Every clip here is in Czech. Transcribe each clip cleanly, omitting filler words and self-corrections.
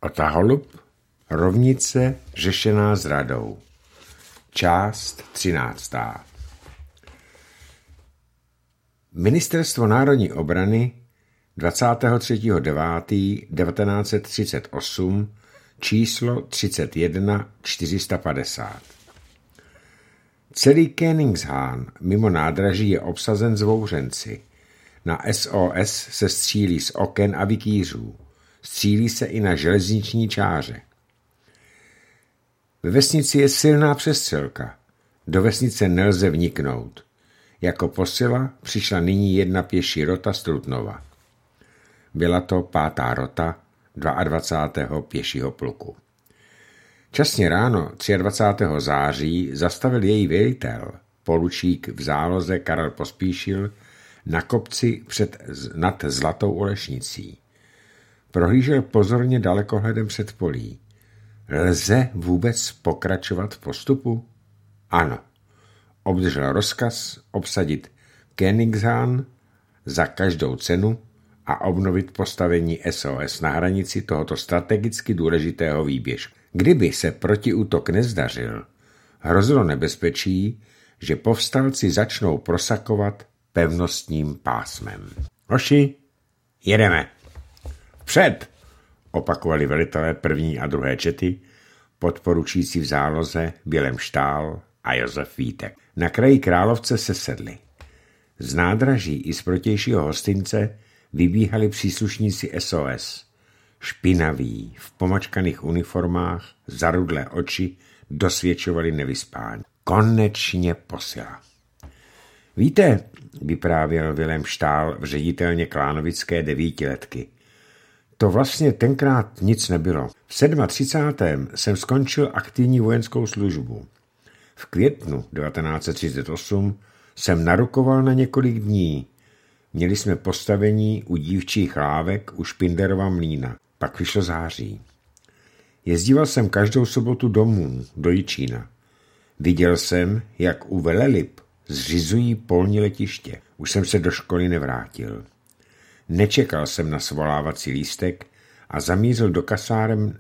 Otaholub, rovnice řešená zradou. Část 13. Ministerstvo národní obrany 23.9.1938 číslo 31 450. Celý Königshaan mimo nádraží je obsazen zvouřenci. Na SOS se střílí z oken a vikýřů. Střílí se i na železniční čáře. Ve vesnici je silná přestřelka. Do vesnice nelze vniknout. Jako posila přišla nyní jedna pěší rota z Trutnova. Byla to 5. rota 22. pěšího pluku. Časně ráno 23. září zastavil její velitel, poručík v záloze Karel Pospíšil, na kopci nad Zlatou Olešnicí. Prohlížel pozorně dalekohledem před polí. Lze vůbec pokračovat v postupu? Ano. Obdržel rozkaz obsadit Königshaan za každou cenu a obnovit postavení SOS na hranici tohoto strategicky důležitého výběžku. Kdyby se protiútok nezdařil, hrozilo nebezpečí, že povstalci začnou prosakovat pevnostním pásmem. Hoši, jedeme. Vpřed, opakovali velitelé 1. a 2. čety, podporučící v záloze Vilém Štál a Josef Vítek. Na kraji Královce se sedli. Z nádraží i z protějšího hostince vybíhali příslušníci SOS. Špinaví, v pomačkaných uniformách, zarudlé oči dosvědčovali nevyspání. Konečně posila. Víte, vyprávěl Vilém Štál v ředitelně klánovické 9letky. To vlastně tenkrát nic nebylo. V 37. jsem skončil aktivní vojenskou službu. V květnu 1938 jsem narukoval na několik dní. Měli jsme postavení u dívčích lávek u Špindlerova mlýna. Pak vyšlo září. Jezdíval jsem každou sobotu domů, do Jičína. Viděl jsem, jak u Velelip zřizují polní letiště. Už jsem se do školy nevrátil. Nečekal jsem na svolávací lístek a zamířil do kasárem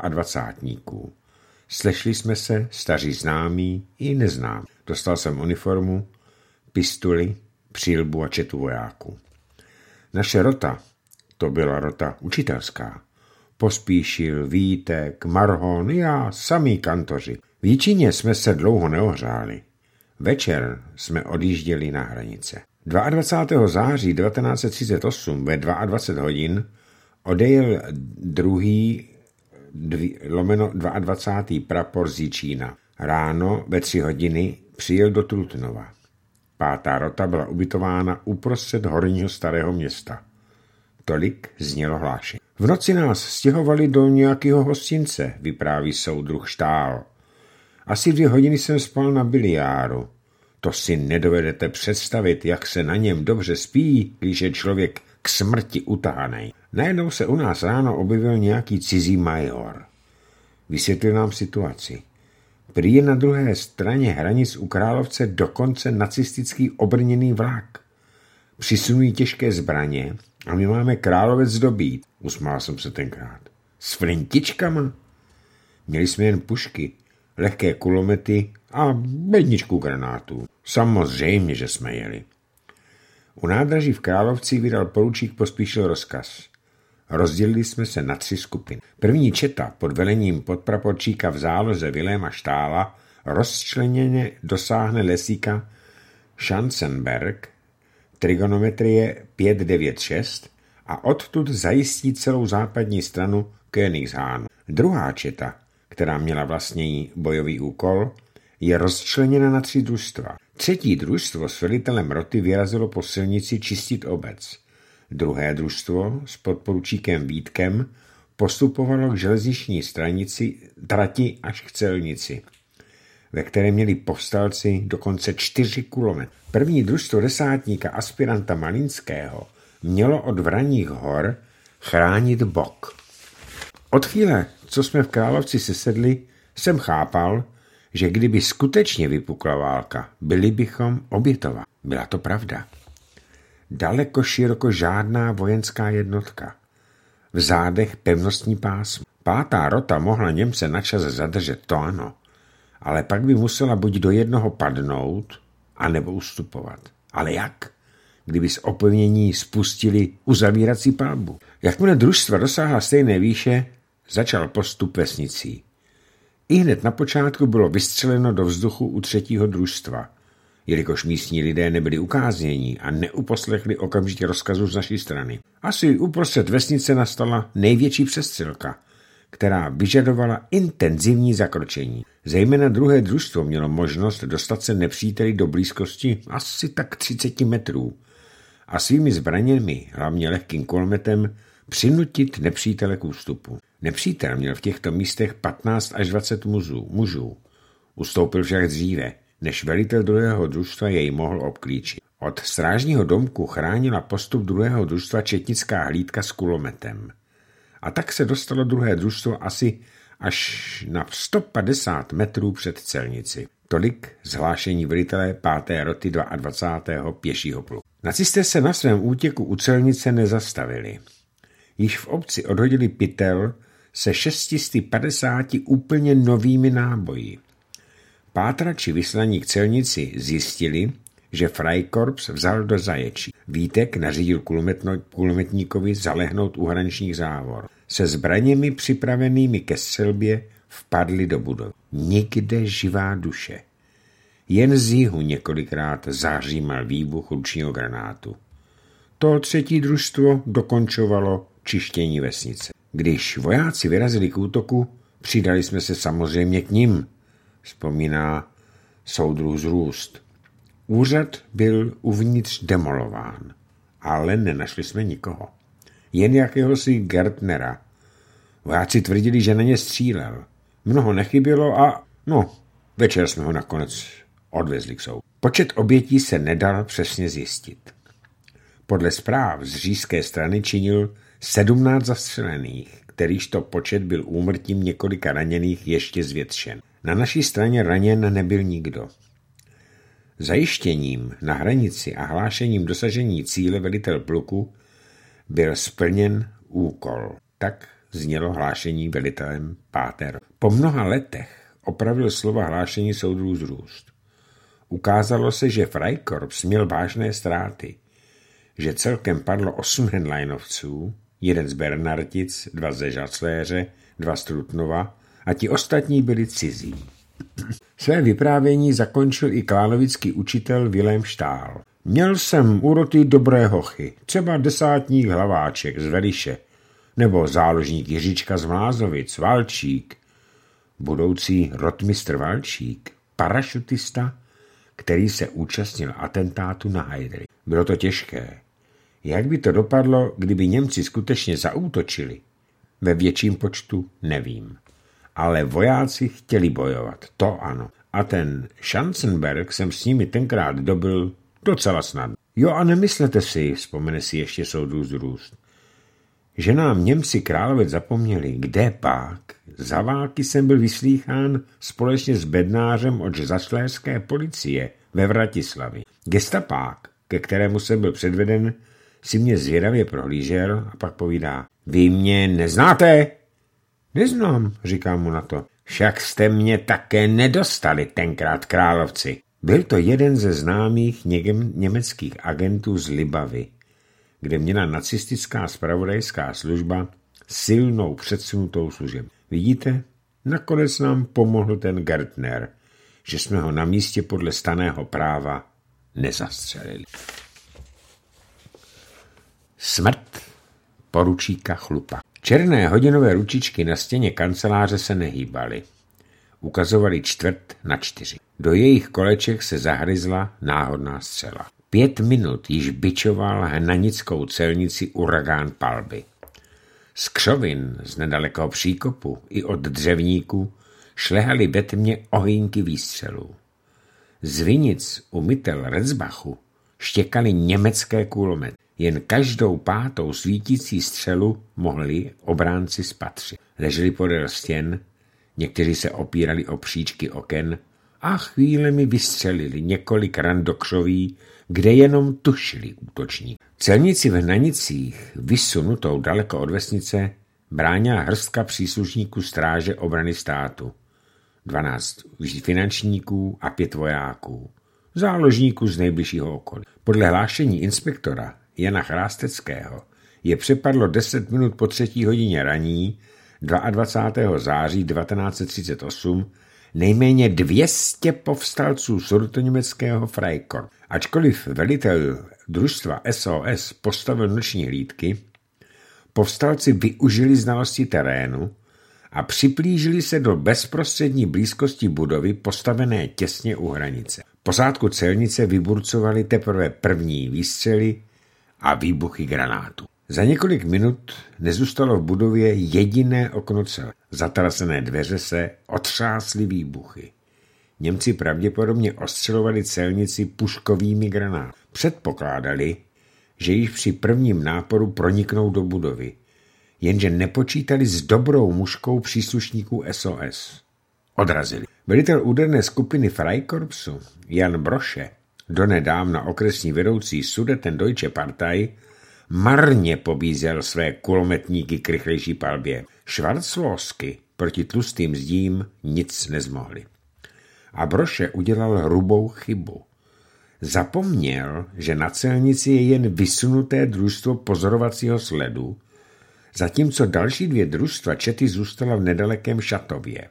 22. Slešli jsme se, staří známí i neznámí. Dostal jsem uniformu, pistoli, přilbu a četu vojáků. Naše rota, to byla rota učitelská. Pospíšil, Vítek, Marhon, já, samí kantoři. V Jičíně jsme se dlouho neohřáli. Večer jsme odjížděli na hranice. 22. září 1938 ve 22 hodin odejel 2. prapor z Jičína. Ráno ve 3 hodiny přijel do Trutnova. 5. rota byla ubytována uprostřed horního starého města. Tolik znělo hlášení. V noci nás stěhovali do nějakého hostince, vypráví soudruh Štál. Asi 2 hodiny jsem spal na biliáru. To si nedovedete představit, jak se na něm dobře spí, když je člověk k smrti utahanej. Najednou se u nás ráno objevil nějaký cizí major. Vysvětlil nám situaci. Prý je na druhé straně hranic u Královce dokonce nacistický obrněný vlak. Přisunují těžké zbraně a my máme Královec dobít. Usmál jsem se tenkrát. S flintičkama? Měli jsme jen pušky, lehké kulomety a bedničku granátů. Samozřejmě, že jsme jeli. U nádraží v Královci vydal poručík Pospíšil rozkaz. Rozdělili jsme se na 3 skupiny. První četa pod velením podpraporčíka v záloze Viléma Štála rozčleněně dosáhne lesíka Schanzenberg, trigonometrie 596 a odtud zajistí celou západní stranu Königshaanu. Druhá četa, která měla vlastní bojový úkol, je rozčleněna na 3 družstva. 3. družstvo s velitelem roty vyrazilo po silnici čistit obec. 2. družstvo s podporučíkem Vítkem postupovalo k železniční trati až k celnici, ve které měli povstalci dokonce 4 kulometry. 1. družstvo desátníka aspiranta Malinského mělo od Vraních hor chránit bok. Od chvíle, co jsme v Královci sesedli, jsem chápal, že kdyby skutečně vypukla válka, byli bychom obětováni. Byla to pravda. Daleko široko žádná vojenská jednotka. V zádech pevnostní pásmo. 5. rota mohla Němce na čas zadržet, to ano, ale pak by musela buď do jednoho padnout, anebo ustupovat. Ale jak? Kdyby z opevnění spustili uzavírací palbu. Jakmile družstva dosáhla stejné výše, začal postup vesnicí. Ihned na počátku bylo vystřeleno do vzduchu u 3. družstva, jelikož místní lidé nebyli ukáznění a neuposlechli okamžitě rozkazu z naší strany. Asi uprostřed vesnice nastala největší přestřelka, která vyžadovala intenzivní zakročení. Zejména 2. družstvo mělo možnost dostat se nepříteli do blízkosti asi tak 30 metrů a svými zbraněmi, hlavně lehkým kulometem, přinutit nepřítele k ústupu. Nepřítel měl v těchto místech 15 až 20 mužů. Ustoupil však dříve, než velitel 2. družstva jej mohl obklíčit. Od strážního domku chránila postup 2. družstva četnická hlídka s kulometem. A tak se dostalo 2. družstvo asi až na 150 metrů před celnici. Tolik zhlášení velitele 5. roty 22. pěšího pluku. Nacisté se na svém útěku u celnice nezastavili. Již v obci odhodili pytel se 650 úplně novými náboji. Pátrači vyslaní k celnici zjistili, že Freikorps vzal do zaječí. Vítek nařídil kulometníkovi zalehnout u hraničních závor. Se zbraněmi připravenými ke střelbě vpadli do budovy. Nikde živá duše. Jen z jihu několikrát zahřímal výbuch ručního granátu. To 3. družstvo dokončovalo čištění vesnice. Když vojáci vyrazili k útoku, přidali jsme se samozřejmě k nim, vzpomíná soudruh Zrůst. Úřad byl uvnitř demolován, ale nenašli jsme nikoho. Jen jakéhosi Gärtnera. Vojáci tvrdili, že na ně střílel. Mnoho nechybělo a večer jsme ho nakonec odvezli k soudu. Počet obětí se nedal přesně zjistit. Podle zpráv z říšské strany činil 17 zastřelených, kterýžto počet byl úmrtím několika raněných ještě zvětšen. Na naší straně raněn nebyl nikdo. Zajištěním na hranici a hlášením dosažení cíle velitel pluku byl splněn úkol. Tak znělo hlášení velitelem 5. Po mnoha letech opravil slova hlášení soudruh Zrůst. Ukázalo se, že Freikorps měl vážné ztráty, že celkem padlo 8 Henleinovců, 1 z Bernartic, 2 ze Žacléře, 2 z Trutnova a ti ostatní byli cizí. Své vyprávění zakončil i klánovický učitel Vilém Štál. Měl jsem u roty dobré hochy, třeba 10. Hlaváček z Veliše, nebo záložník Jiříčka z Mlázovic, Valčík, budoucí rotmistr Valčík, parašutista, který se účastnil atentátu na Heydrich. Bylo to těžké. Jak by to dopadlo, kdyby Němci skutečně zaútočili? Ve větším počtu nevím. Ale vojáci chtěli bojovat, to ano. A ten Schanzenberg jsem s nimi tenkrát dobil docela snadno. Jo a nemyslete si, vzpomene si ještě soudruh Zrůst, že nám Němci Královec zapomněli. Kde pak? Za války jsem byl vyslýchán společně s bednářem od zašlérské policie ve Vratislavi. Gestapák, ke kterému jsem byl předveden, si mě zvědavě prohlížel a pak povídá: Vy mě neznáte? Neznám, říkám mu na to. Však jste mě také nedostali tenkrát Královci. Byl to jeden ze známých německých agentů z Libavy, kde měla nacistická zpravodajská služba silnou předsunutou služeb. Vidíte, nakonec nám pomohl ten Gärtner, že jsme ho na místě podle stanného práva nezastřelili. Smrt poručíka Chlupa. Černé hodinové ručičky na stěně kanceláře se nehýbaly. Ukazovaly 3:45. Do jejich koleček se zahryzla náhodná střela. 5 minut již bičoval hnanickou celnici uragán palby. Z křovin, z nedalekého příkopu i od dřevníků šlehaly ve tmě ohýnky výstřelů. Z vinic u Mytel Retzbachu štěkaly německé kulomety. Jen každou 5. svítící střelu mohli obránci spatřit. Leželi podél stěn, někteří se opírali o příčky oken a chvílemi vystřelili několik ran do křoví, kde jenom tušili útočník. Celnici v Hnanicích, vysunutou daleko od vesnice, bránila hrstka příslušníků stráže obrany státu, 12 finančníků a 5 vojáků, záložníků z nejbližšího okolí. Podle hlášení inspektora Jana Chrásteckého je přepadlo 10 minut po 3. hodině raní 22. září 1938 nejméně 200 povstalců sudetoněmeckého Freikorps. Ačkoliv velitel družstva SOS postavil noční hlídky, povstalci využili znalosti terénu a připlížili se do bezprostřední blízkosti budovy postavené těsně u hranice. Posádku celnice vyburcovali teprve první výstřely a výbuchy granátů. Za několik minut nezůstalo v budově jediné okno celé. Zatrasené dveře se otřásly výbuchy. Němci pravděpodobně ostřelovali celnici puškovými granáty. Předpokládali, že již při prvním náporu proniknou do budovy, jenže nepočítali s dobrou mužkou příslušníků SOS. Odrazili. Velitel úderné skupiny Freikorpsu Jan Broše, donedávna okresní vedoucí Sudetendeutsche Partei, marně pobízel své kulometníky k rychlejší palbě. Schwarzlosky proti tlustým zdím nic nezmohli. A Broše udělal hrubou chybu. Zapomněl, že na celnici je jen vysunuté družstvo pozorovacího sledu, zatímco další 2 družstva čety zůstala v nedalekém Šatově.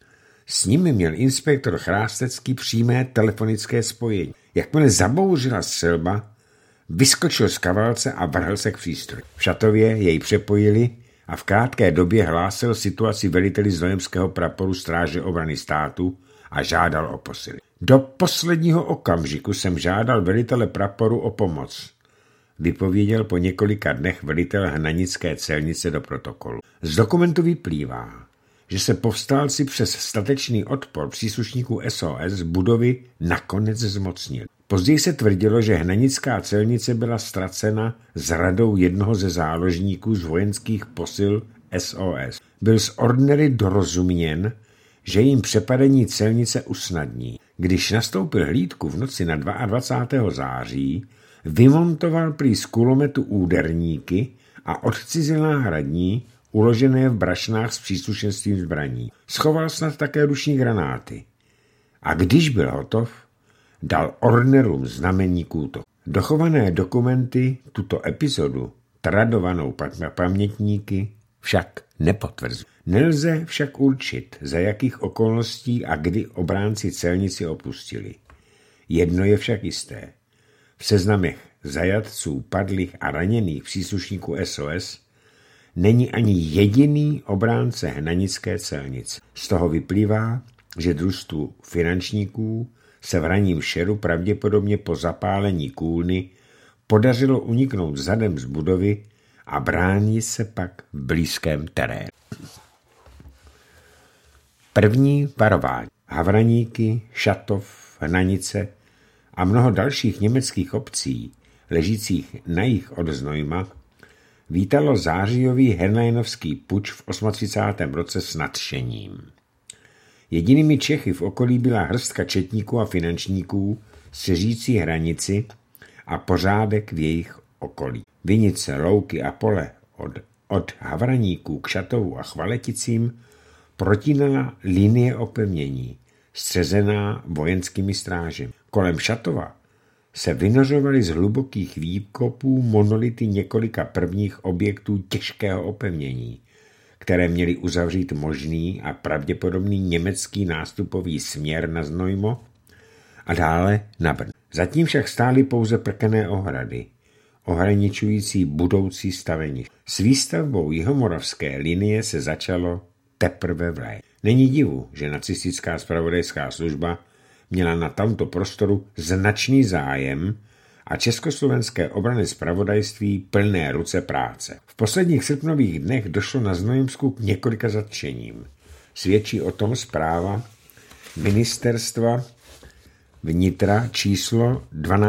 S nimi měl inspektor Chrástecký přímé telefonické spojení. Jakmile zabouřila střelba, vyskočil z kavalce a vrhl se k přístroji. V Šatově jej přepojili a v krátké době hlásil situaci veliteli znojemského praporu stráže obrany státu a žádal o posily. Do posledního okamžiku jsem žádal velitele praporu o pomoc, vypověděl po několika dnech velitel hnanické celnice do protokolu. Z dokumentu vyplývá, že se povstalci přes statečný odpor příslušníků SOS budovy nakonec zmocnili. Později se tvrdilo, že hnanická celnice byla ztracena zradou jednoho ze záložníků z vojenských posil SOS. Byl z ordnery dorozuměn, že jim přepadení celnice usnadní. Když nastoupil hlídku v noci na 22. září, vymontoval prý z kulometu úderníky a odcizil náhradní, uložené v brašnách s příslušenstvím zbraní. Schoval snad také ruční granáty. A když byl hotov, dal ordnerům znamení útoku. Dochované dokumenty tuto epizodu, tradovanou pamětníky, však nepotvrzují. Nelze však určit, za jakých okolností a kdy obránci celnici opustili. Jedno je však jisté. V seznamech zajatců, padlých a raněných příslušníků SOS není ani jediný obránce hnanické celnice. Z toho vyplývá, že družstvu finančníků se v ranním šeru pravděpodobně po zapálení kůlny podařilo uniknout zadem z budovy a bránit se pak v blízkém terénu. První varování. Havraníky, Šatov, Hnanice a mnoho dalších německých obcí, ležících na jih od Znojma, vítalo zářijový hernajnovský puč v 38. roce s nadšením. Jedinými Čechy v okolí byla hrstka četníků a finančníků střežící hranici a pořádek v jejich okolí. Vinice, louky a pole od Havraníků k Šatovu a Chvaleticím protínala linie opevnění, střezená vojenskými strážemi. Kolem Šatova se vynořovaly z hlubokých výkopů monolity několika prvních objektů těžkého opevnění, které měly uzavřít možný a pravděpodobný německý nástupový směr na Znojmo a dále na Brno. Zatím však stály pouze prkené ohrady, ohraničující budoucí stavení. S výstavbou jihomoravské linie se začalo teprve v létě. Není divu, že nacistická zpravodajská služba měla na tomto prostoru značný zájem a československé obranné zpravodajství plné ruce práce. V posledních srpnových dnech došlo na Znojemsku k několika zatčením. Svědčí o tom zpráva Ministerstva vnitra číslo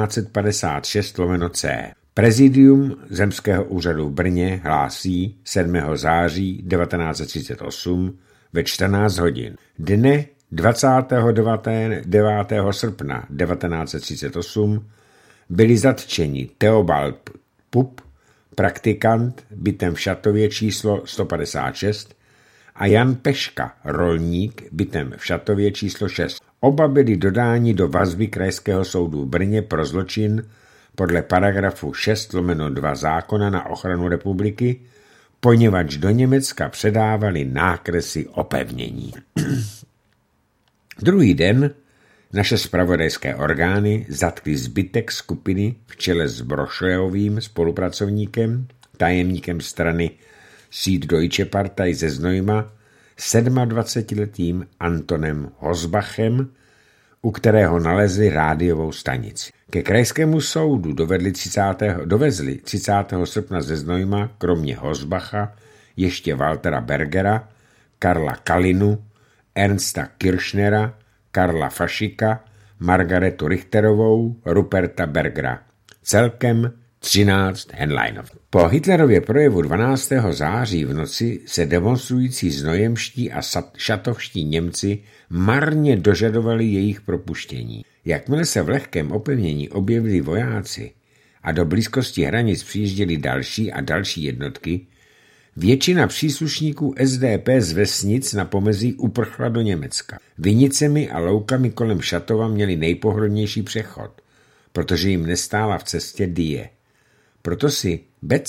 1256/C. Prezidium Zemského úřadu v Brně hlásí 7. září 1938 ve 14 hodin. Dne 29. srpna 1938 byli zatčeni Theobald Pup, praktikant, bytem v Šatově číslo 156 a Jan Peška, rolník, bytem v Šatově číslo 6. Oba byli dodáni do vazby Krajského soudu v Brně pro zločin podle paragrafu 6/2 zákona na ochranu republiky, poněvadž do Německa předávali nákresy opevnění. Druhý den naše zpravodajské orgány zatkly zbytek skupiny v čele s Brošojovým spolupracovníkem, tajemníkem strany Süddeutsche Partei ze Znojma, 27letým Antonem Hosbachem, u kterého nalezli rádiovou stanici. Ke krajskému soudu dovezli 30. srpna ze Znojma kromě Hosbacha ještě Waltera Bergera, Karla Kalinu, Ernsta Kirchnera, Karla Fašika, Margaretu Richterovou, Ruperta Bergera. Celkem 13 Henleinov. Po Hitlerově projevu 12. září v noci se demonstrující znojemští a šatovští Němci marně dožadovali jejich propuštění. Jakmile se v lehkém opevnění objevili vojáci a do blízkosti hranic přijížděly další a další jednotky, většina příslušníků SDP z vesnic na pomezí uprchla do Německa. Vinicemi a loukami kolem Šatova měli nejpohodlnější přechod, protože jim nestála v cestě Die. Proto si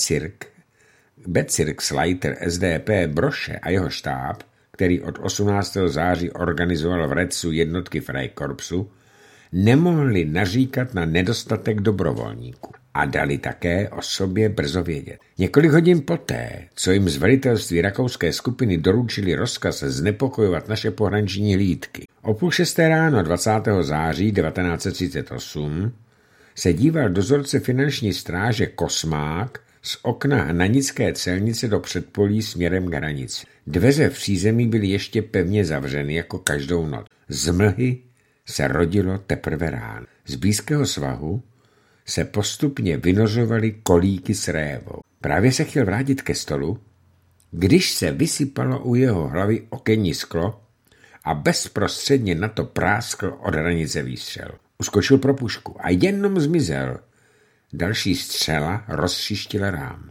Bezirksleiter SDP Broše a jeho štáb, který od 18. září organizoval v Recu jednotky Freikorpsu, nemohli naříkat na nedostatek dobrovolníků a dali také o sobě brzo vědět. Několik hodin poté, co jim z velitelství rakouské skupiny doručili rozkaz znepokojovat naše pohraniční hlídky, o 5:30 ráno 20. září 1938 se díval dozorce finanční stráže Kosmák z okna hnanické celnice do předpolí směrem k hranici. Dveře v přízemí byly ještě pevně zavřeny jako každou noc. Z mlhy se rodilo teprve ráno. Z blízkého svahu se postupně vynořovaly kolíky s révou. Právě se chtěl vrátit ke stolu, když se vysypalo u jeho hlavy okenní sklo a bezprostředně na to práskl od hranice výstřel. Uskočil pro pušku a jenom zmizel. Další střela rozšištila rám.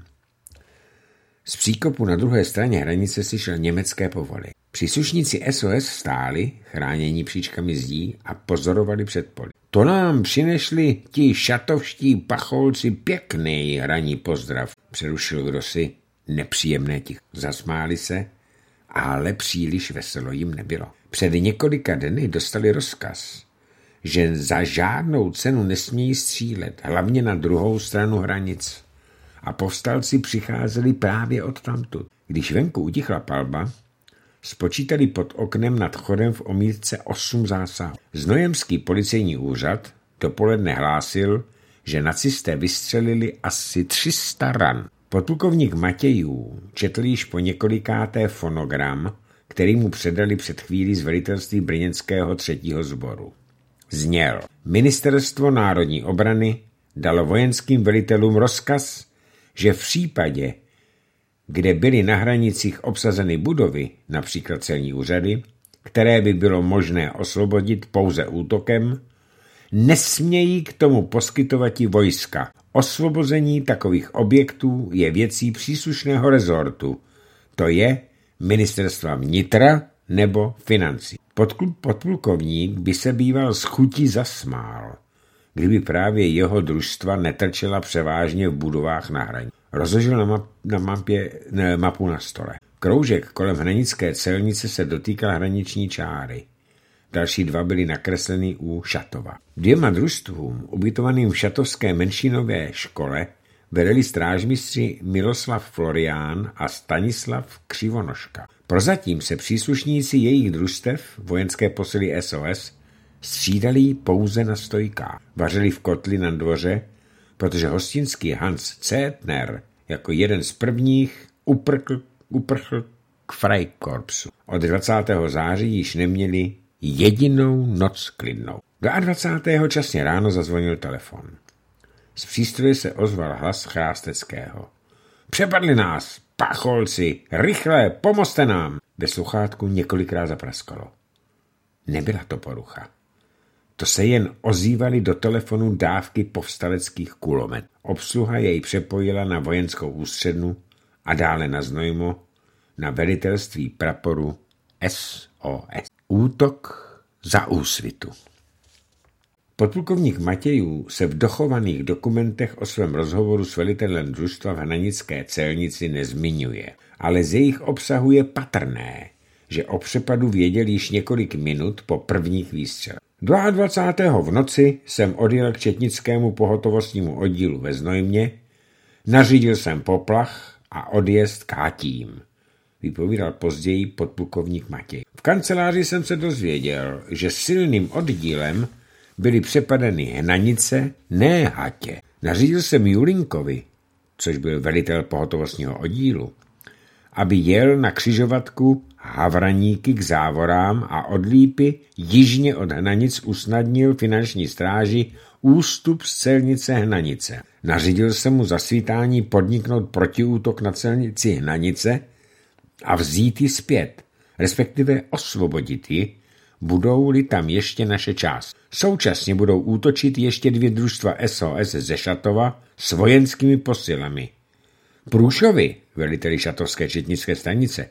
Z příkopu na druhé straně hranice slyšel německé povoly. Příslušníci SOS stáli, chránění příčkami zdí, a pozorovali předpolí. To nám přinešli ti šatovští pacholci pěkný hraní pozdrav, přerušil kdosi. Nepříjemné ticho. Zasmáli se, ale příliš veselo jim nebylo. Před několika dny dostali rozkaz, že za žádnou cenu nesmějí střílet, hlavně na druhou stranu hranic. A povstalci přicházeli právě odtamtud. Když venku utichla palba, spočítali pod oknem nad chodem v omítce 8 zásahů. Znojemský policejní úřad dopoledne hlásil, že nacisté vystřelili asi 300 ran. Podplukovník Matějů četl již po několikáté fonogram, který mu předali před chvílí z velitelství brněnského 3. sboru. Zněl: Ministerstvo národní obrany dalo vojenským velitelům rozkaz, že v případě, kde byly na hranicích obsazeny budovy, například celní úřady, které by bylo možné osvobodit pouze útokem, nesmějí k tomu poskytovati vojska. Osvobození takových objektů je věcí příslušného rezortu, to je Ministerstva vnitra nebo financí. Podplukovník by se býval s chutí zasmál, kdyby právě jeho družstva netrčela převážně v budovách na hraní. Rozložil mapu na stole. Kroužek kolem hranické celnice se dotýkal hraniční čáry. Další 2 byly nakresleny u Šatova. 2 družstvům, ubytovaným v šatovské menšinové škole, vedeli strážmistři Miloslav Florián a Stanislav Křivonožka. Prozatím se příslušníci jejich družstev, vojenské posily SOS, střídali pouze na stojkách. Vařili v kotli na dvoře, protože hostinský Hans Cétner jako jeden z prvních uprchl k Freikorpsu. Od 20. září již neměli jedinou noc klidnou. 22. časně ráno zazvonil telefon. Z přístroje se ozval hlas Chrásteckého. Přepadli nás, pacholci, rychle, pomozte nám! Ve sluchátku několikrát zapraskalo. Nebyla to porucha. To se jen ozývaly do telefonu dávky povstaleckých kulometů. Obsluha jej přepojila na vojenskou ústřednu a dále na Znojmo, na velitelství praporu SOS. Útok za Úsvitu. Podplukovník Matějů se v dochovaných dokumentech o svém rozhovoru s velitelem družstva v Hnanické celnici nezmiňuje, ale z jejich obsahu je patrné, že o přepadu věděl již několik minut po prvních výstřelech. 22. v noci jsem odjel k četnickému pohotovostnímu oddílu ve Znojmě, nařídil jsem poplach a odjezd k Hatím, vypovídal později podplukovník Matěj. V kanceláři jsem se dozvěděl, že silným oddílem byly přepadeny Hnanice, ne Hatě. Nařídil jsem Julinkovi, což byl velitel pohotovostního oddílu, aby jel na křižovatku Havraníky k Závorám a od Lípy jižně od Hnanic usnadnil finanční stráži ústup z celnice Hnanice. Nařídil jsem mu za svítání podniknout protiútok na celnici Hnanice a vzít ji zpět, respektive osvobodit ji, budou-li tam ještě naše část. Současně budou útočit ještě 2 družstva SOS ze Šatova s vojenskými posilami. Průšovi, veliteli šatovské četnické stanice,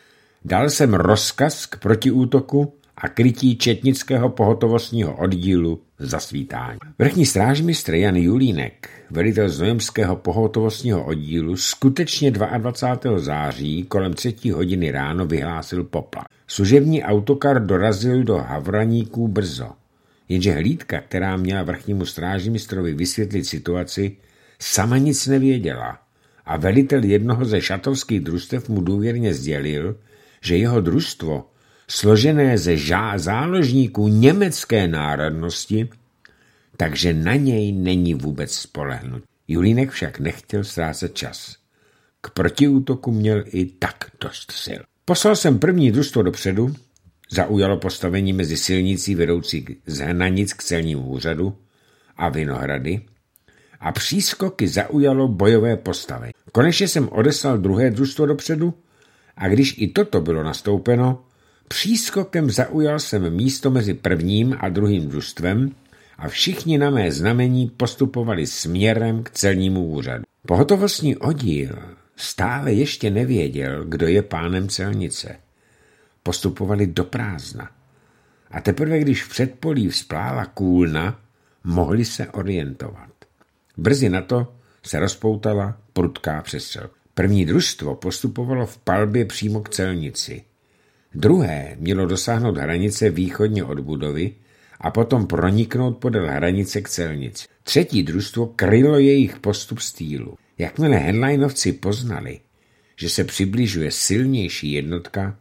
dal jsem rozkaz k protiútoku a krytí četnického pohotovostního oddílu za svítání. Vrchní strážmistr Jan Julínek, velitel znojemského pohotovostního oddílu, skutečně 22. září kolem 3. hodiny ráno vyhlásil poplach. Služební autokar dorazil do Havraníků brzo, jenže hlídka, která měla vrchnímu strážmistrovi vysvětlit situaci, sama nic nevěděla a velitel jednoho ze šatovských družstev mu důvěrně sdělil, že jeho družstvo, složené ze záložníků německé národnosti, takže na něj není vůbec spolehnut. Julínek však nechtěl ztrácet čas. K protiútoku měl i tak dost sil. Poslal jsem první družstvo dopředu, zaujalo postavení mezi silnicí vedoucí z Hnanic k celnímu úřadu a Vinohrady a přískoky zaujalo bojové postavení. Konečně jsem odeslal druhé družstvo dopředu a když i toto bylo nastoupeno, přískokem zaujal jsem místo mezi prvním a druhým družstvem a všichni na mé znamení postupovali směrem k celnímu úřadu. Pohotovostní oddíl stále ještě nevěděl, kdo je pánem celnice. Postupovali do prázdna. A teprve, když v předpolí vzplála kůlna, mohli se orientovat. Brzy na to se rozpoutala prudká přestřelka. První družstvo postupovalo v palbě přímo k celnici. Druhé mělo dosáhnout hranice východně od budovy a potom proniknout podél hranice k celnici. Třetí družstvo krylo jejich postup z týlu. Jakmile Henleinovci poznali, že se přibližuje silnější jednotka,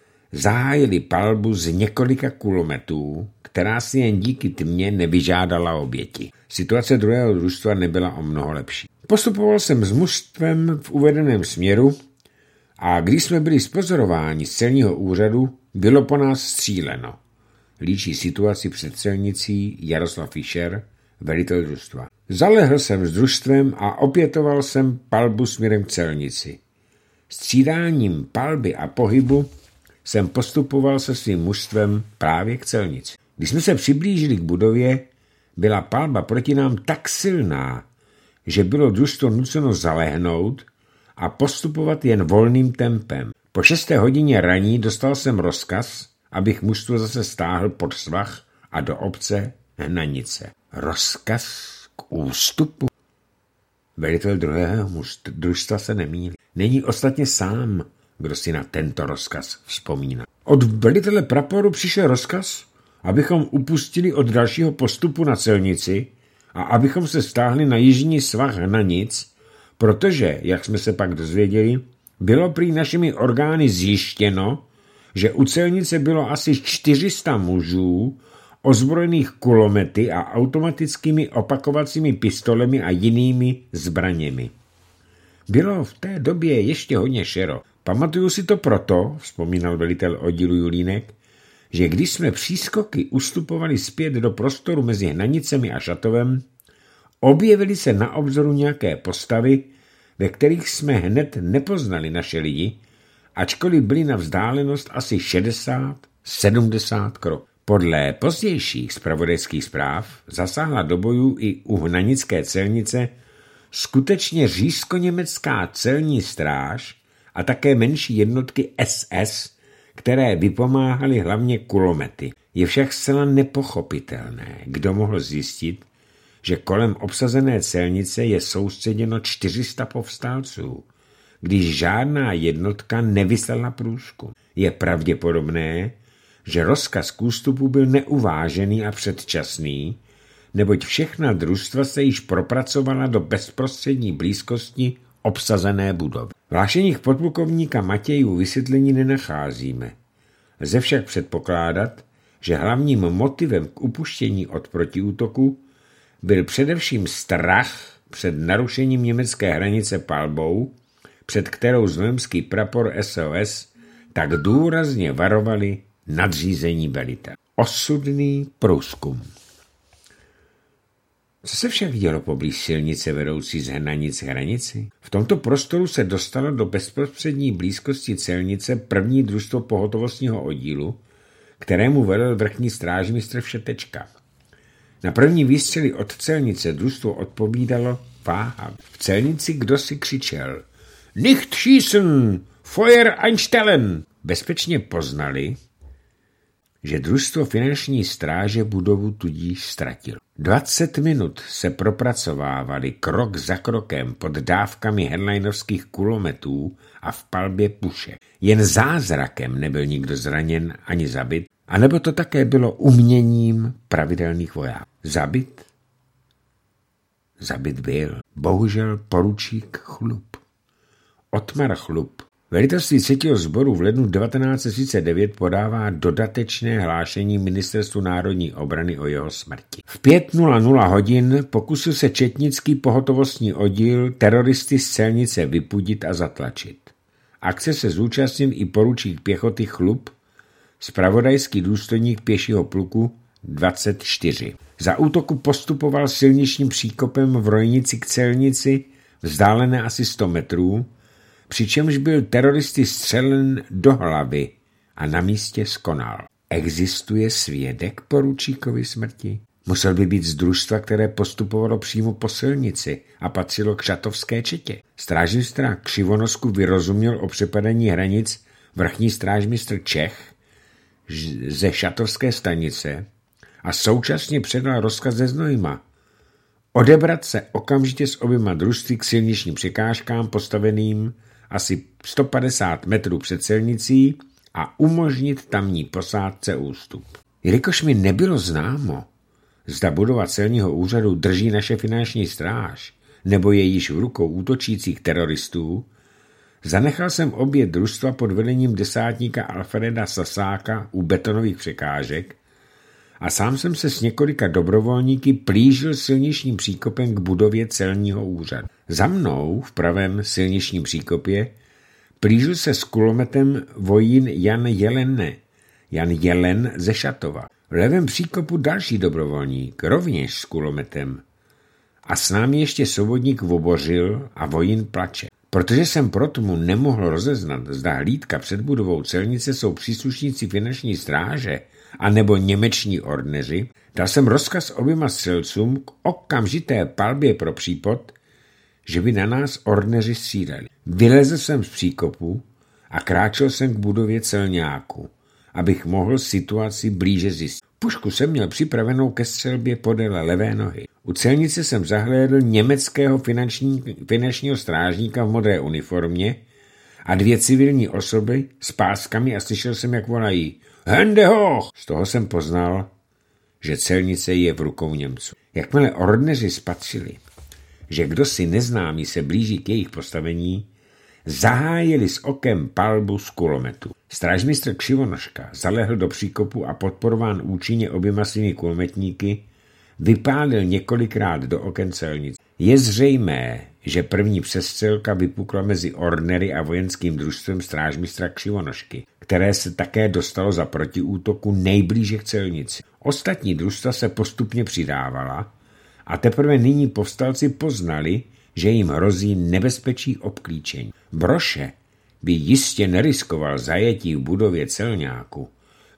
zahájili palbu z několika kulometů, která si jen díky tmě nevyžádala oběti. Situace druhého družstva nebyla o mnoho lepší. Postupoval jsem s mužstvem v uvedeném směru a když jsme byli zpozorováni z celního úřadu, bylo po nás stříleno. Líčí situaci před celnicí Jaroslav Fischer, velitel družstva. Zalehl jsem s družstvem a opětoval jsem palbu směrem k celnici. Střídáním palby a pohybu jsem postupoval se svým mužstvem právě k celnici. Když jsme se přiblížili k budově, byla palba proti nám tak silná, že bylo družstvo nuceno zalehnout a postupovat jen volným tempem. Po 6. hodině raní dostal jsem rozkaz, abych mužstvo zase stáhl pod svah a do obce Hnanice. Rozkaz k ústupu? Velitel druhého družstva se nemýlí. Není ostatně sám, kdo si na tento rozkaz vzpomíná. Od velitele praporu přišel rozkaz, abychom upustili od dalšího postupu na celnici a abychom se stáhli na jižní svah Hnanic, protože, jak jsme se pak dozvěděli, bylo prý našimi orgány zjištěno, že u celnice bylo asi 400 mužů ozbrojených kulomety a automatickými opakovacími pistolemi a jinými zbraněmi. Bylo v té době ještě hodně šero. Pamatuju si to proto, vzpomínal velitel oddílu Julínek, že když jsme přískoky ustupovali zpět do prostoru mezi Hnanicemi a Šatovem, objevily se na obzoru nějaké postavy, ve kterých jsme hned nepoznali naše lidi, ačkoliv byli na vzdálenost asi 60-70 kroků. Podle pozdějších zpravodajských zpráv zasáhla do bojů i u hnanické celnice skutečně říšsko-německá celní stráž a také menší jednotky SS, které vypomáhaly hlavně kulomety. Je však zcela nepochopitelné, kdo mohl zjistit, že kolem obsazené celnice je soustředěno 400 povstalců, když žádná jednotka nevyslala průzkum. Je pravděpodobné, že rozkaz k ústupu byl neuvážený a předčasný, neboť všechna družstva se již propracovala do bezprostřední blízkosti obsazené budovy. V hlášeních podplukovníka Matějů vysvětlení nenacházíme. Lze však předpokládat, že hlavním motivem k upuštění od protiútoku byl především strach před narušením německé hranice palbou, před kterou znojemský prapor SOS tak důrazně varovali nadřízení velitele. Osudný průzkum. Co se však dělo poblíž silnice vedoucí z hranic hranici? V tomto prostoru se dostalo do bezprostřední blízkosti celnice první družstvo pohotovostního oddílu, kterému velel vrchní strážmistr Všetečka. Na první výstřely od celnice družstvo odpovídalo váha. V celnici kdosi křičel Nicht schießen! Feuer einstellen! Bezpečně poznali, že družstvo finanční stráže budovu tudíž ztratilo. 20 minut se propracovávali krok za krokem pod dávkami headlinovských kulometů a v palbě puše. Jen zázrakem nebyl nikdo zraněn ani zabit, anebo to také bylo uměním pravidelných vojáků. Zabit byl, bohužel, poručík Chlup. Otmar Chlup. Velitelství 3. sboru v lednu 1939 podává dodatečné hlášení Ministerstvu národní obrany o jeho smrti. V 5:00 hodin pokusil se četnický pohotovostní oddíl teroristy z celnice vypudit a zatlačit. Akce se zúčastnil i poručík pěchoty Chlup, zpravodajský důstojník pěšího pluku 24. Za útoku postupoval silničním příkopem v Rojnici k celnici, vzdálené asi 100 metrů, přičemž byl teroristy střelen do hlavy a na místě skonal. Existuje svědek poručíkovi smrti? Musel by být z družstva, které postupovalo přímo po silnici a patřilo k šatovské četě. Strážmistra Křivonosku vyrozuměl o přepadení hranic vrchní strážmistr Čech ze šatovské stanice a současně předal rozkaz ze Znojma odebrat se okamžitě s oběma družstvy k silničním překážkám postaveným asi 150 metrů před silnicí a umožnit tamní posádce ústup. Jelikož mi nebylo známo, zda budova celního úřadu drží naše finanční stráž, nebo je již v rukou útočících teroristů, zanechal jsem obě družstva pod vedením desátníka Alfreda Sasáka u betonových překážek a sám jsem se s několika dobrovolníky plížil silničním příkopem k budově celního úřadu. Za mnou v pravém silničním příkopě plížil se s kulometem vojín Jan Jelen ze Šatova. V levém příkopu další dobrovolník, rovněž s kulometem. A s námi ještě sovodník Vobořil a vojín Plače. Protože jsem proto nemohl rozeznat, zda hlídka před budovou celnice jsou příslušníci finanční stráže a nebo němeční ordneři, dal jsem rozkaz oběma střelcům k okamžité palbě pro případ, že by na nás ordneři stříleli. Vylezl jsem z příkopu a kráčel jsem k budově celňáku, abych mohl situaci blíže zjistit. Pušku jsem měl připravenou ke střelbě podél levé nohy. U celnice jsem zahlédl německého finančního strážníka v modré uniformě a 2 civilní osoby s páskami a slyšel jsem, jak volají Hände hoch! Z toho jsem poznal, že celnice je v rukou Němců. Jakmile ordneři spatřili, že kdosi neznámý se blíží k jejich postavení, zahájili s okem palbu z kulometu. Strážmistr Křivonoška zalehl do příkopu a podporován účinně oběma svými kulometníky vypálil několikrát do oken celnic. Je zřejmé, že první přestřelka vypukla mezi ordnery a vojenským družstvem strážmistra Křivonošky, které se také dostalo za protiútoku nejblíže k celnici. Ostatní družstva se postupně přidávala a teprve nyní povstalci poznali, že jim hrozí nebezpečí obklíčení. Broše by jistě neriskoval zajetí v budově celňáku,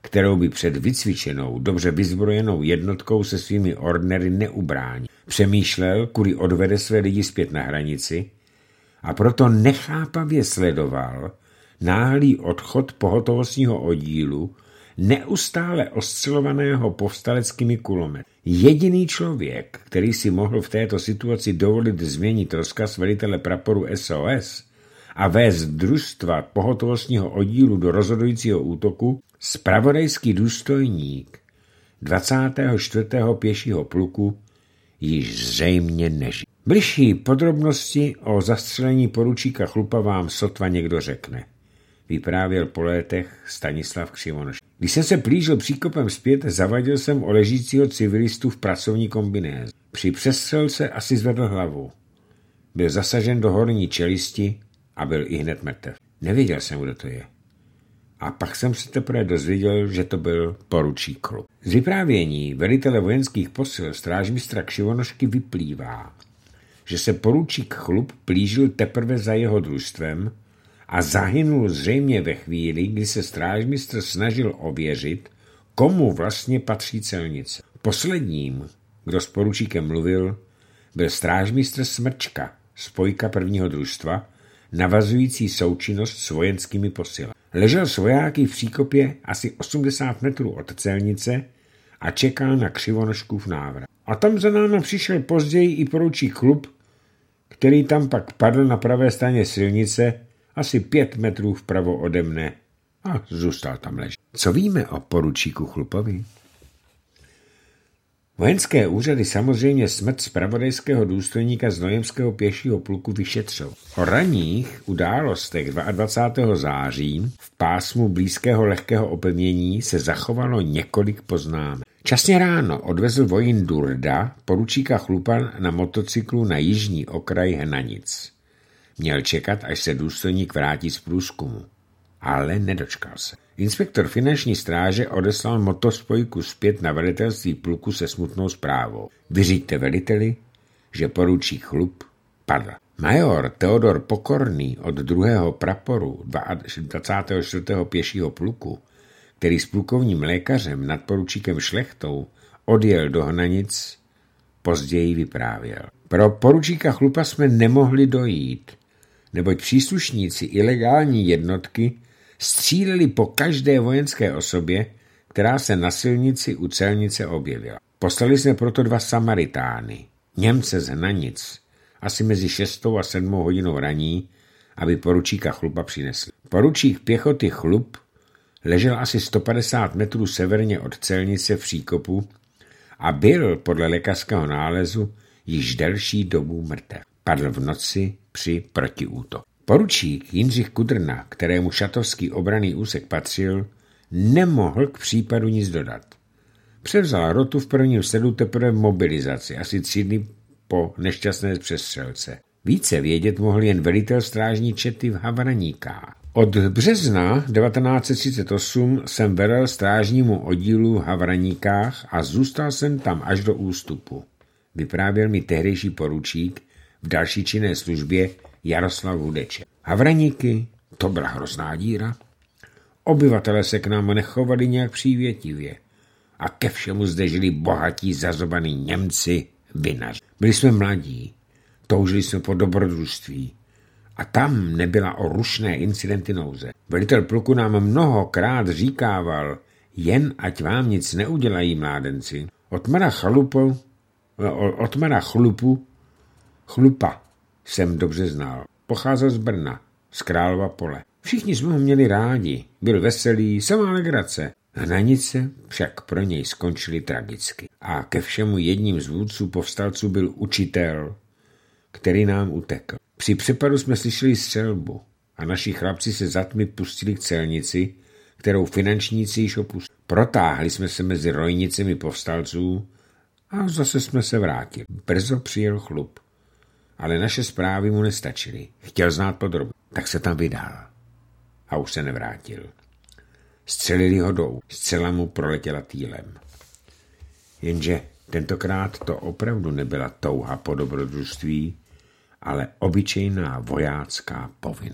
kterou by před vycvičenou, dobře vyzbrojenou jednotkou se svými ordnery neubránil. Přemýšlel, kudy odvede své lidi zpět na hranici a proto nechápavě sledoval náhlý odchod pohotovostního oddílu, neustále ostřelovaného povstaleckými kulomety. Jediný člověk, který si mohl v této situaci dovolit změnit rozkaz velitele praporu SOS a vést družstva pohotovostního oddílu do rozhodujícího útoku, zpravodajský důstojník 24. pěšího pluku, již zřejmě nežil. Bližší podrobnosti o zastřelení poručíka Chlupa vám sotva někdo řekne, vyprávěl po létech Stanislav Křivonoš. Když jsem se plížil příkopem zpět, zavadil jsem o ležícího civilistu v pracovní kombinéze. Při přestřelce asi zvedl hlavu. Byl zasažen do horní čelisti a byl ihned mrtev. Nevěděl jsem, kdo to je. A pak jsem se teprve dozvěděl, že to byl poručík Chlup. Z vyprávění velitele vojenských posil strážmistra Křivonošky vyplývá, že se poručík Chlup plížil teprve za jeho družstvem a zahynul zřejmě ve chvíli, kdy se strážmistr snažil ověřit, komu vlastně patří celnice. Posledním, kdo s poručíkem mluvil, byl strážmistr Smrčka, spojka prvního družstva, navazující součinnost s vojenskými posilami. Ležel s vojáky v příkopě asi 80 metrů od celnice a čekal na Křivonoškův návrat. A tam za náma přišel později i poručík Chlup, který tam pak padl na pravé straně silnice asi 5 metrů vpravo ode mne a zůstal tam ležet. Co víme o poručíku Chlupovi? Vojenské úřady samozřejmě smrt zpravodajského důstojníka z Znojemského pěšího pluku vyšetřou. O ranních událostech 22. září v pásmu blízkého lehkého opevnění se zachovalo několik poznámek. Časně ráno odvezl vojín Durda poručíka Chlupa na motocyklu na jižní okraj Hnanic. Měl čekat, až se důstojník vrátí z průzkumu, ale nedočkal se. Inspektor finanční stráže odeslal motospojku zpět na velitelství pluku se smutnou zprávou. Vyřiďte veliteli, že poručík Chlup padl. Major Teodor Pokorný od 2. praporu 24. pěšího pluku, který s plukovním lékařem nadporučíkem Šlechtou odjel do Hnanic, později vyprávěl. Pro poručíka Chlupa jsme nemohli dojít, neboť příslušníci ilegální jednotky stříleli po každé vojenské osobě, která se na silnici u celnice objevila. Poslali jsme proto 2 Samaritány, Němce z Hnanic, asi mezi 6. a 7. hodinou raní, aby poručíka Chlupa přinesli. Poručík pěchoty Chlup ležel asi 150 metrů severně od celnice v příkopu a byl podle lékařského nálezu již delší dobu mrtev. Padl v noci při protiútoku. Poručík Jindřich Kudrna, kterému šatovský obranný úsek patřil, nemohl k případu nic dodat. Převzal rotu v prvním sledu teprve mobilizaci, asi 3 dny po nešťastné přestřelce. Více vědět mohl jen velitel strážní čety v Havraníkách. Od března 1938 jsem velel strážnímu oddílu v Havraníkách a zůstal jsem tam až do ústupu. Vyprávěl mi tehdejší poručík v další činné službě Jaroslav Hudeček. Havraníky, to byla hrozná díra. Obyvatelé se k nám nechovali nějak přívětivě. A ke všemu zde žili bohatí zazobaní Němci, vinaři. Byli jsme mladí, toužili jsme po dobrodružství. A tam nebyla o rušné incidenty nouze. Velitel pluku nám mnohokrát říkával, jen ať vám nic neudělají mládenci. Otmara Chlupa jsem dobře znal. Pocházel z Brna, z Králova Pole. Všichni jsme ho měli rádi, byl veselý, samá legrace. Hranice však pro něj skončily tragicky. A ke všemu jedním z vůdců povstalců byl učitel, který nám utekl. Při přepadu jsme slyšeli střelbu a naši chlapci se za tmy pustili k celnici, kterou finančníci již opustili. Protáhli jsme se mezi rojnicemi povstalců a zase jsme se vrátili. Brzo přijel Chlup, ale naše zprávy mu nestačily. Chtěl znát podrobně, tak se tam vydal a už se nevrátil. Střelili ho dolů, zcela mu proletěla týlem. Jenže tentokrát to opravdu nebyla touha po dobrodružství, ale obyčejná vojácká povinnost.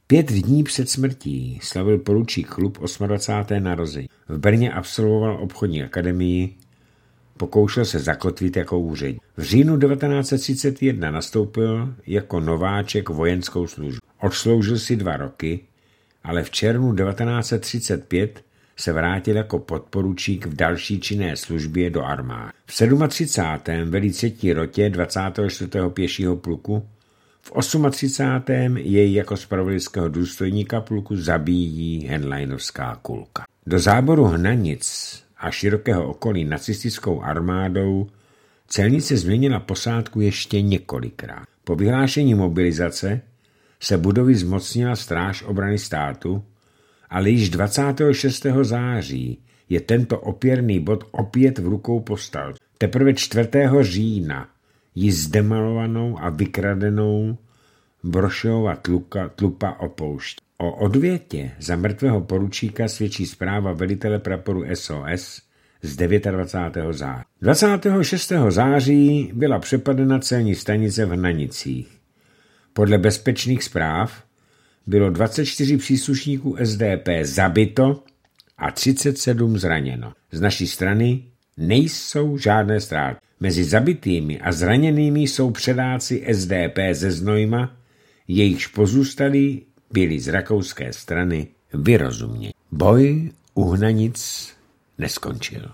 5 dní před smrtí slavil poručík Chlup 28. narození. V Brně absolvoval obchodní akademii, pokoušel se zakotvit jako úředník. V říjnu 1931 nastoupil jako nováček vojenskou službu. Odsloužil si 2 roky, ale v červnu 1935 se vrátil jako podporučík v další činné službě do armády. V 37. velí 3. rotě 24. pěšího pluku, v 38. jej jako zpravodajského důstojníka pluku zabíjí Henleinovská kulka. Do záboru Hnanic a širokého okolí nacistickou armádou celnice změnila posádku ještě několikrát. Po vyhlášení mobilizace se budovy zmocnila Stráž obrany státu, ale již 26. září je tento opěrný bod opět v rukou povstalců. Teprve 4. října ji zdemalovanou a vykradenou Brošova tlupa opouští. O odvětě za mrtvého poručíka svědčí zpráva velitele praporu SOS z 29. září. 26. září byla přepadena celní stanice v Hnanicích. Podle bezpečných zpráv bylo 24 příslušníků SDP zabito a 37 zraněno. Z naší strany nejsou žádné ztráty. Mezi zabitými a zraněnými jsou předáci SDP ze Znojma, jejichž pozůstalí byli z rakouské strany vyrozuměni. Boj u Hnanic neskončil.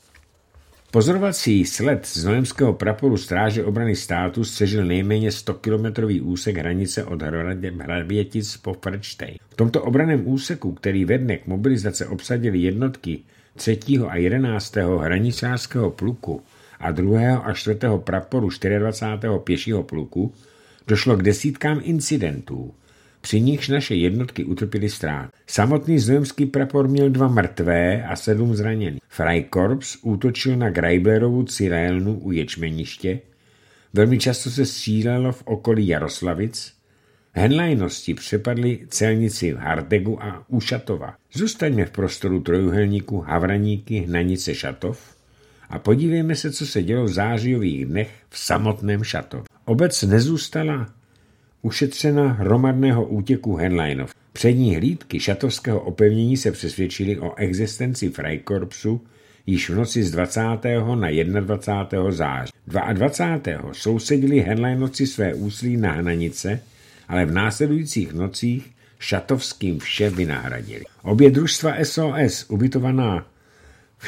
Pozorovací sled znojemského praporu Stráže obrany státu střežil nejméně 100-kilometrový úsek hranice od Hrabětic po Frčtej. V tomto obranném úseku, který ve dne k mobilizace obsadili jednotky 3. a 11. hraničářského pluku a 2. a 4. praporu 24. pěšího pluku, došlo k desítkám incidentů, při nichž naše jednotky utrpěly ztrát. Samotný znojemský prapor měl 2 mrtvé a 7 zraněných. Freikorps útočil na Greiblerovu Cyrélnu u Ječmeniště, velmi často se střílelo v okolí Jaroslavic, Henleinosti přepadly celnici v Hardegu a u Šatova. Zůstaňme v prostoru trojuhelníku Havraníky, Hnanice, Šatov a podívejme se, co se dělo v zářijových dnech v samotném Šatov. Obec nezůstala ušetřena hromadného útěku Henleinov. Přední hlídky šatovského opevnění se přesvědčili o existenci Freikorpsu již v noci z 20. na 21. září. 22. sousedili Henleinovci své úsilí na Hnanice, ale v následujících nocích šatovským vše vynahradili. Obě družstva SOS, ubytovaná v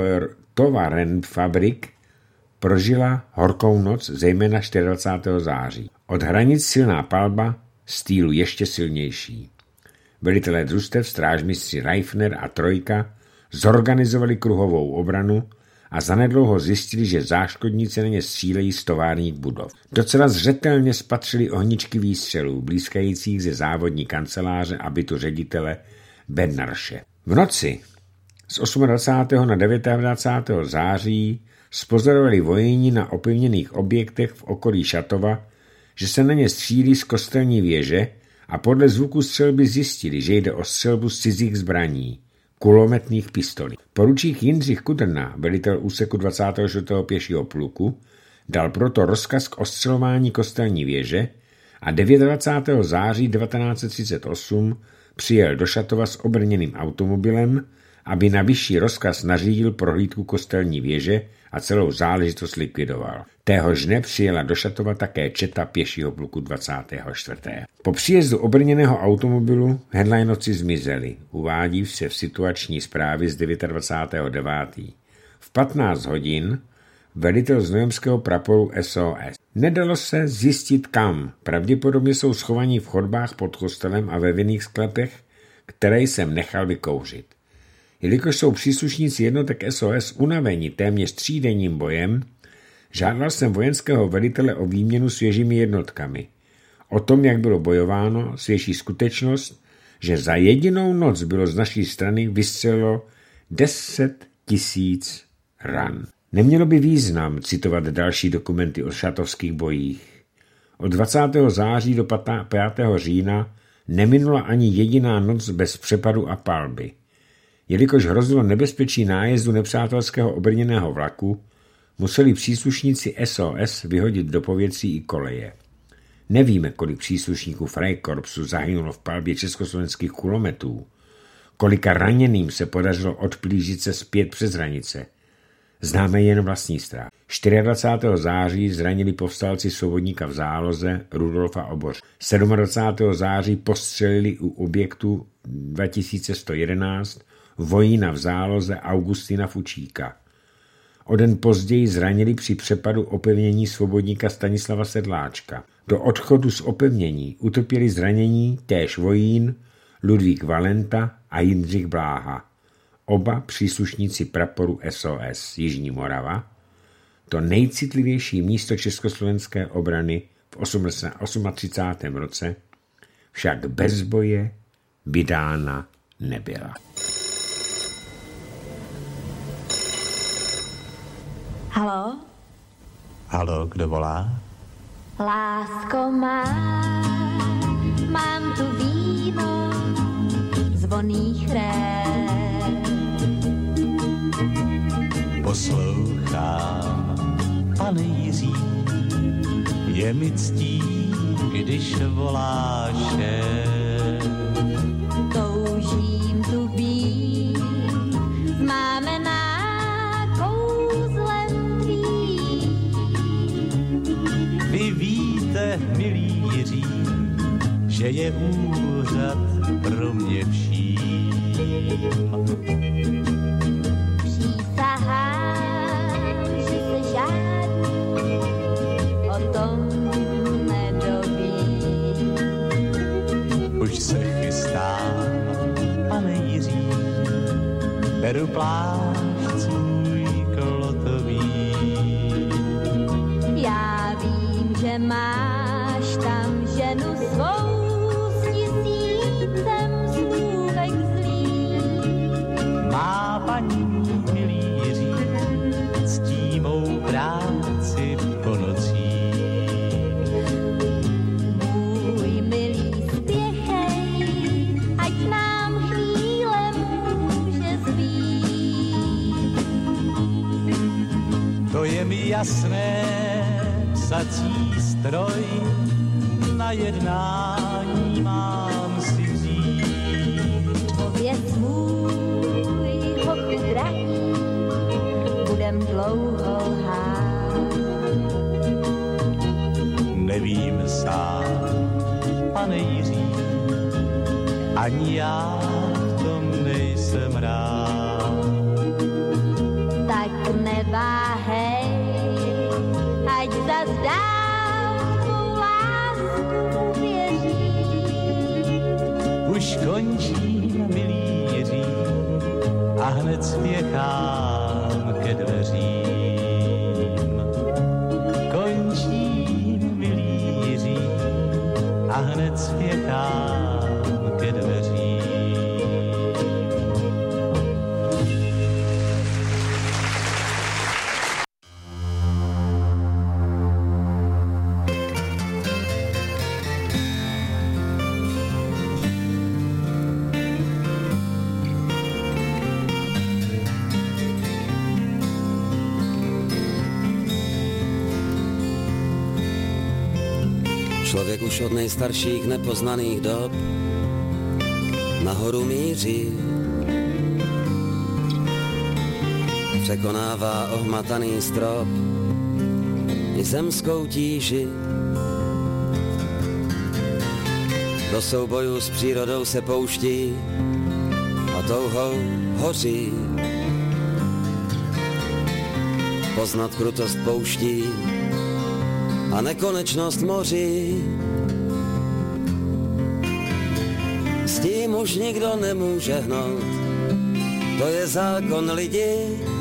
Tovarenfabrik, prožila horkou noc, zejména 24. září. Od hranic silná palba, z týlu ještě silnější. Velitelé družstev, strážmistři Reifner a Trojka zorganizovali kruhovou obranu a zanedlouho zjistili, že záškodníci na ně střílejí z továrních budov. Docela zřetelně spatřili ohničky výstřelů, blízkajících ze závodní kanceláře a bytu ředitele Bednarše. V noci z 28. na 29. září spozorovali vojeni na opevněných objektech v okolí Šatova, že se na ně střílí z kostelní věže a podle zvuku střelby zjistili, že jde o střelbu z cizích zbraní, kulometných pistolí. Poručík Jindřich Kudrna, velitel úseku 24. pěšího pluku, dal proto rozkaz k ostřelování kostelní věže a 29. září 1938 přijel do Šatova s obrněným automobilem, aby na vyšší rozkaz nařídil prohlídku kostelní věže a celou záležitost likvidoval. Téhož dne přijela do Šatova také četa pěšího pluku 24. Po příjezdu obrněného automobilu Henleinovci zmizeli, uvádí se v situační zprávě z 29.9. V 15 hodin velitel znojemského praporu SOS. Nedalo se zjistit kam, pravděpodobně jsou schovaní v chodbách pod kostelem a ve vinných sklepech, které jsem nechal vykouřit. Jelikož jsou příslušníci jednotek SOS unaveni téměř 3denním bojem, žádal jsem vojenského velitele o výměnu svěžími jednotkami. O tom, jak bylo bojováno, svědčí skutečnost, že za jedinou noc bylo z naší strany vystřeleno 10 000 ran. Nemělo by význam citovat další dokumenty o šatovských bojích. Od 20. září do 5. října neminula ani jediná noc bez přepadu a palby. Jelikož hrozilo nebezpečí nájezdu nepřátelského obrněného vlaku, museli příslušníci SOS vyhodit do povětří i koleje. Nevíme, kolik příslušníků Freikorpsu zahynulo v palbě československých kulometů, kolika raněným se podařilo odplížit se zpět přes hranice. Známe jen vlastní strach. 24. září zranili povstalci Svobodníka v záloze Rudolfa Oboř. 27. září postřelili u objektu 2111 vojína v záloze Augustina Fučíka. O den později zranili při přepadu opevnění Svobodníka Stanislava Sedláčka. Do odchodu z opevnění utrpěli zranění též vojín Ludvík Valenta a Jindřich Bláha. Oba příslušníci praporu SOS Jižní Morava, to nejcitlivější místo československé obrany v 38. roce, však bez boje vydána nebyla. Haló? Haló, kdo volá? Lásko má, mám tu víno z vonných rév. Poslouchám, pane Jiří, je mi ctí, když voláš. Toužím tu být, máme na kouzlem tvým. Vy víte, milý Jiří, že je úřad pro mě vším. Přísahám, že se žádný o tom nedoví. Už se chystám, pane Jiří, beru plášť svůj klotový. Já vím, že máš tam ženu svou s tisícem slůvek zlý. Má paní, milý Jiří, ctí mou práci po nocích. Můj milý, spěchej, ať nám chvíle může zbýt. To je mi jasné, psací stroj na jednání mám si vzít. Pověz můj hochu drahý, budem dlouho lhát. Nevím sám, pane Jiří, ani já v tom nejsem rád. Tak neváhej, ať zas dál tvou lásku věřím. Už končím, milý Jiří, a hned spěchám ke dveřím. Končím, milý Jiří, a hned spěchám ke dveřím. Člověk už od nejstarších nepoznaných dob nahoru míří. Překonává ohmataný strop i zemskou tíži. Do soubojů s přírodou se pouští a touhou hoří. Poznat krutost pouští a nekonečnost moří. S tím už nikdo nemůže hnout, to je zákon lidi,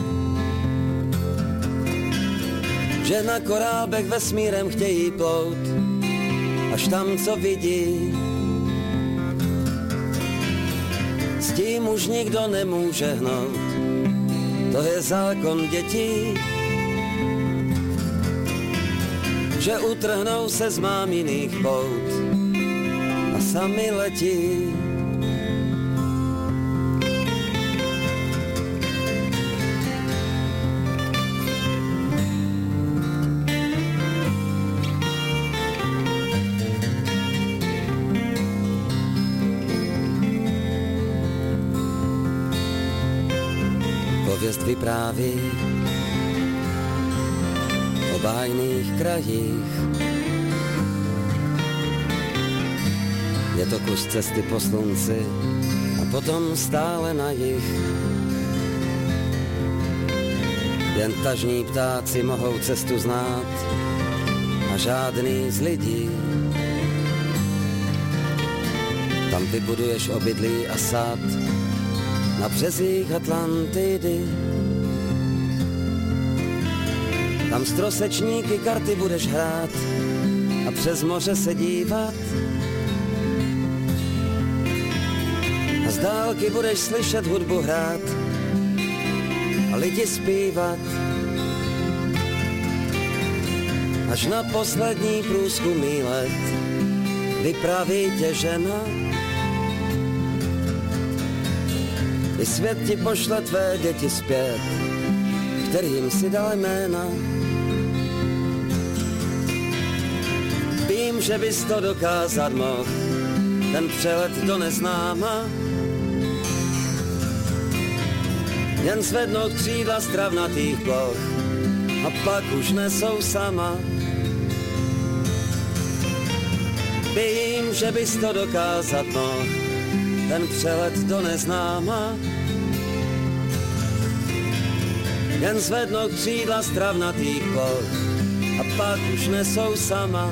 že na korábech vesmírem chtějí plout, až tam, co vidí. S tím už nikdo nemůže hnout, to je zákon dětí, že utrhnou se z máminých pout a sami letí. pověst vypráví o bájných krajích. Je to kus cesty po slunci a potom stále na jih. Jen tažní ptáci mohou cestu znát a žádný z lidí. Tam vybuduješ obydlí a sad na březích Atlantidy. Tam strosečníky karty budeš hrát a přes moře se dívat. A z dálky budeš slyšet hudbu hrát a lidi zpívat. Až na poslední průzkumný let vypraví tě žena. I svět ti pošle tvé děti zpět, kterým si dal jména. Vím, že bys to dokázat mohl, ten přelet do neznáma. Jen zvednout křídla z travnatých ploch a pak už nesou sama. Vím, že bys to dokázat mohl, ten přelet do neznáma. Jen zvednout křídla z travnatých ploch a pak už nesou sama.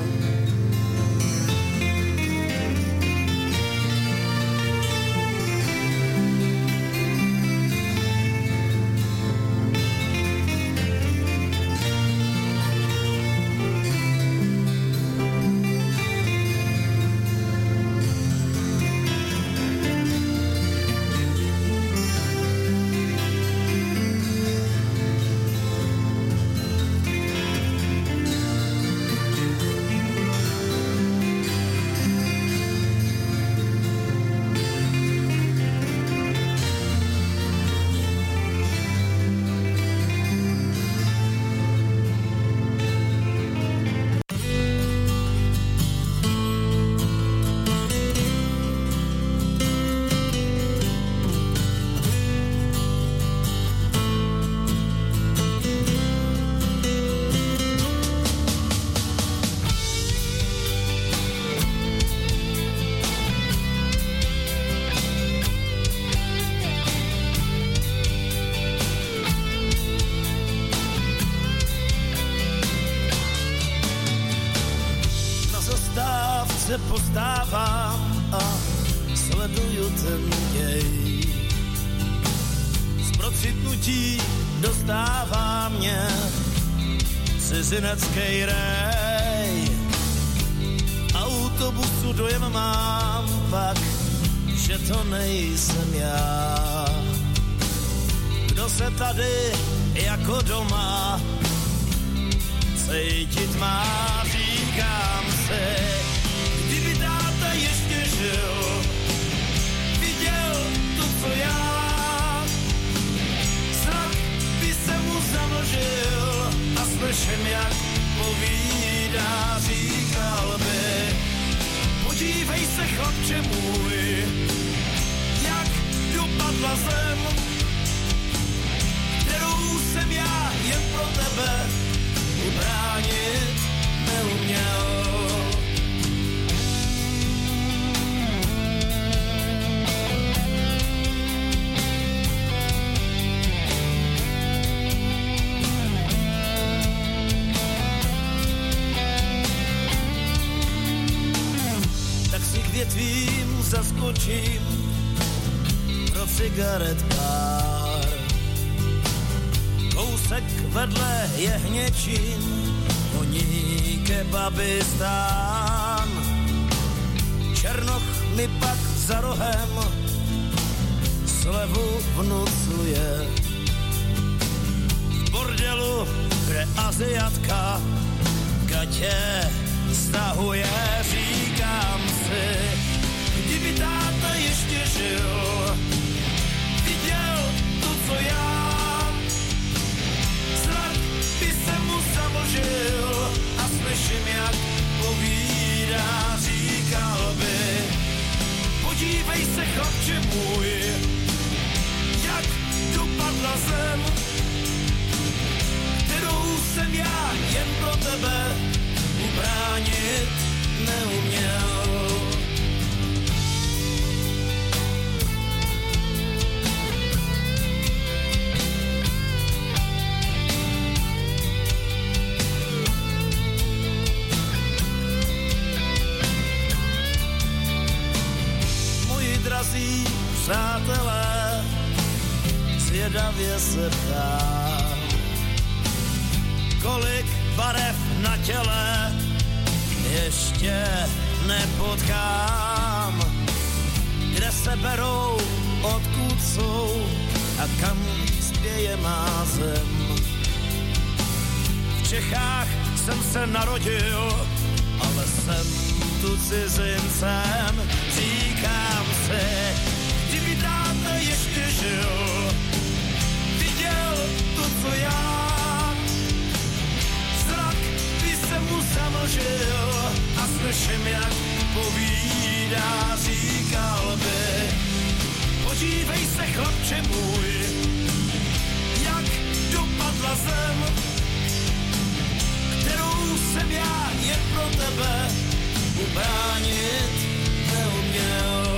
Postávám a sleduju ten děj. Z procitnutí dostává mě cizinecký rej. Autobusu dojem mám pak, že to nejsem já. Kdo se tady jako doma cítit má, říkám si, kdyby táta ještě žil, viděl to, co já, snad by se mu zamlžil a slyším, jak povídá, říkal by, podívej se, chlapče můj, jak dopadla zem, kterou jsem já jen pro tebe ubránit neuměl. Větvím zaskočím pro cigaret pár. Kousek vedle je hněčín, honí kebabistán. Černoch mi pak za rohem slevu vnucuje. V bordelu, kde Aziatka gatě stahuje, říkám si, kdyby táta ještě žil, viděl to, co já, snad by se mu zamlžil a slyším, jak povídá, říkal by, podívej se, chlapče můj, jak dopadl dopadla zem, kterou jsem já jen pro tebe ubránit neuměl. Moji drazí přátelé, zvědavě se ptám, kolik barev na těle ještě nepotkám, kde se berou, odkud jsou a kam spěje má zem. V Čechách jsem se narodil, ale jsem tu cizincem. Říkám si, kdyby táta ještě žil, viděl to, co já, zrak by se mu zamlžil a slyším, jak povídá, říkal by, podívej se, chlapče můj, jak dopadla zem, kterou jsem já jen pro tebe ubránit neuměl.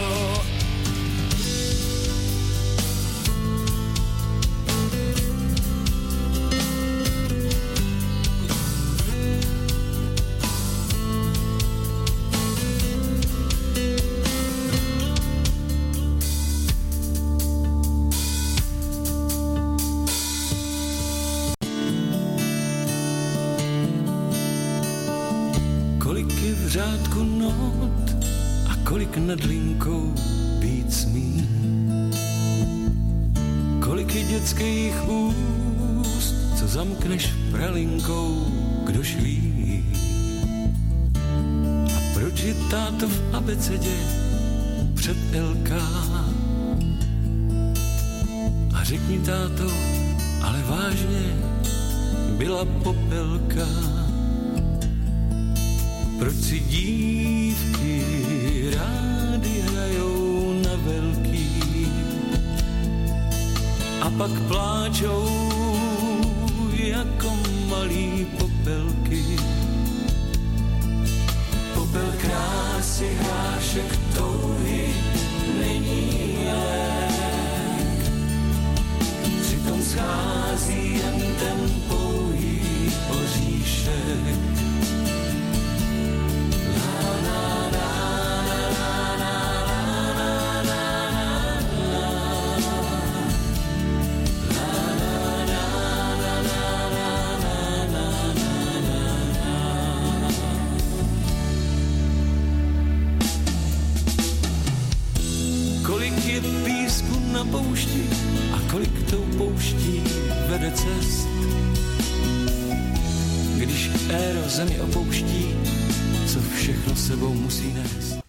V řádku not a kolik nad linkou být smí. Kolik je dětských úst, co zamkneš pralinkou, kdož ví. A proč je táto v abecedě před LK? A řekni, táto, ale vážně, byla popelka. Proč si dívky rády hrajou na velký a pak pláčou jako malý popelky. Popel krásy, hrášek touhy není lék, přitom schází jen ten pouhý oříšek. Kolik je písku na poušti a kolik tou pouští vede cest. Když éro zemi opouští, co všechno sebou musí nést.